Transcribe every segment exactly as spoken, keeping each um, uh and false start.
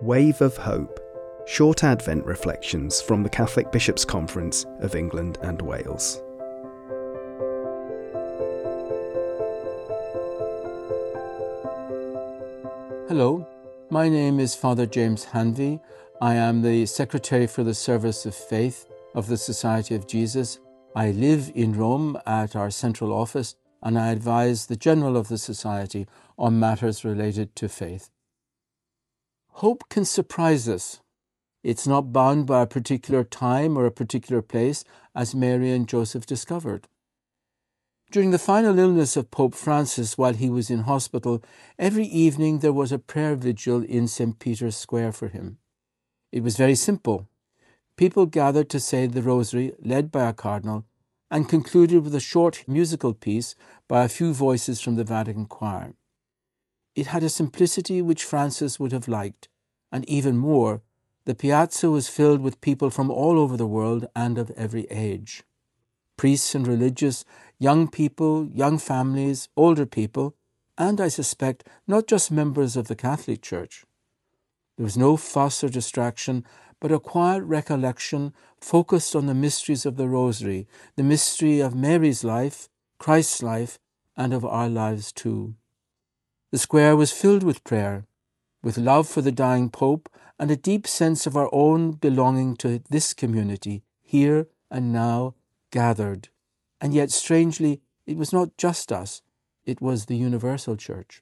Wave of Hope, short Advent reflections from the Catholic Bishops' Conference of England and Wales. Hello, my name is Father James Hanvey. I am the Secretary for the Service of Faith of the Society of Jesus. I live in Rome at our central office, and I advise the General of the Society on matters related to faith. Hope can surprise us. It's not bound by a particular time or a particular place, as Mary and Joseph discovered. During the final illness of Pope Francis while he was in hospital, every evening there was a prayer vigil in Saint Peter's Square for him. It was very simple. People gathered to say the Rosary, led by a cardinal, and concluded with a short musical piece by a few voices from the Vatican choir. It had a simplicity which Francis would have liked, and even more, the piazza was filled with people from all over the world and of every age. Priests and religious, young people, young families, older people, and I suspect not just members of the Catholic Church. There was no fuss or distraction, but a quiet recollection focused on the mysteries of the Rosary, the mystery of Mary's life, Christ's life, and of our lives too. The square was filled with prayer, with love for the dying Pope, and a deep sense of our own belonging to this community, here and now, gathered. And yet, strangely, it was not just us, it was the universal Church.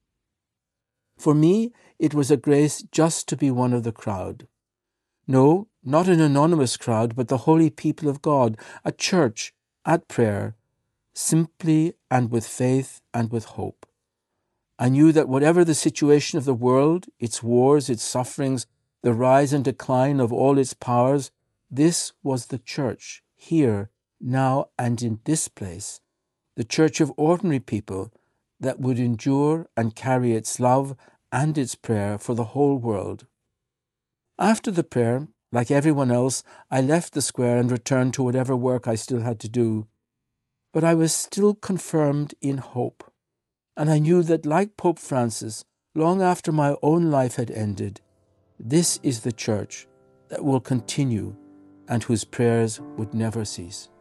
For me, it was a grace just to be one of the crowd. No, not an anonymous crowd, but the holy people of God, a church at prayer, simply and with faith and with hope. I knew that whatever the situation of the world, its wars, its sufferings, the rise and decline of all its powers, this was the church, here, now, and in this place, the church of ordinary people that would endure and carry its love and its prayer for the whole world. After the prayer, like everyone else, I left the square and returned to whatever work I still had to do. But I was still confirmed in hope, and I knew that, like Pope Francis, long after my own life had ended, this is the church that will continue and whose prayers would never cease.